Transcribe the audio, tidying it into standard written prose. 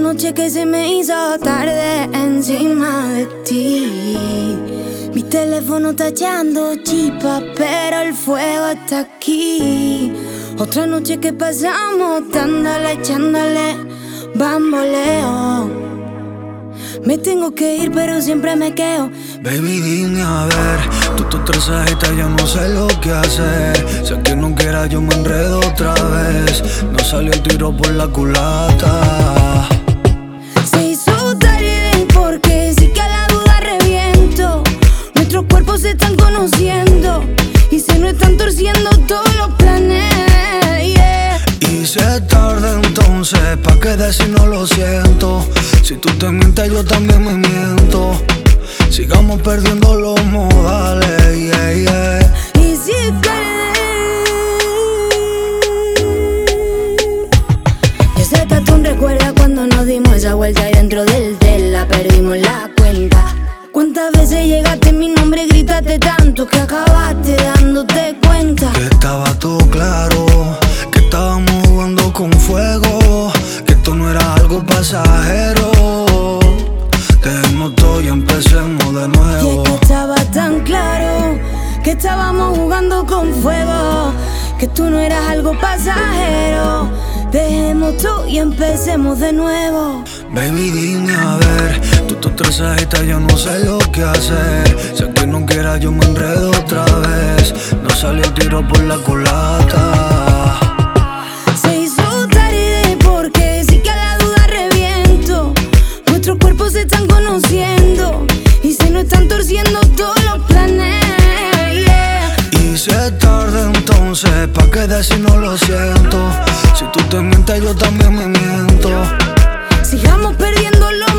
noche que se me hizo tarde encima de ti. Mi teléfono está echando chispa, pero el fuego está aquí. Otra noche que pasamos dándole, echándole bamboleo. Me tengo que ir, pero siempre me quedo. Baby, dime a ver, tú estás agita, yo no sé lo que hacer. Sé que no quiera, yo me enredo otra vez. No salió el tiro por la culata. Se hizo tarde porque sí que a la duda reviento. Nuestros cuerpos se están conociendo y se nos están torciendo todos los planes, yeah. Y se tarda entonces, ¿pa' qué decir no lo siento? Si tú te mientes, yo también me miento. Sigamos perdiendo los modales, yeah, yeah. Y si es tarde, yo sé que tú recuerdas cuando nos dimos esa vuelta y dentro del tela perdimos la cuenta. ¿Cuántas veces llegaste mi nombre y gritaste tanto que acabaste dándote cuenta? Que estaba todo claro, que estábamos jugando con fuego, que esto no era algo pasajero. Dejemos todo y empecemos de nuevo. Y es que estaba tan claro que estábamos jugando con fuego, que tú no eras algo pasajero. Dejemos todo y empecemos de nuevo. Baby, dime a ver, tú estás agita, yo no sé lo que hacer. Sé que no quiera, yo me enredo otra vez. No salió el tiro por la culata. Se hizo tarde porque sí que a la duda reviento. Nuestros cuerpos se están conociendo y se nos están torciendo todos los planes, yeah. Y se tarda entonces, ¿pa' qué decir no lo siento? Si tú te mientes, yo también me miento. Sigamos perdiendo los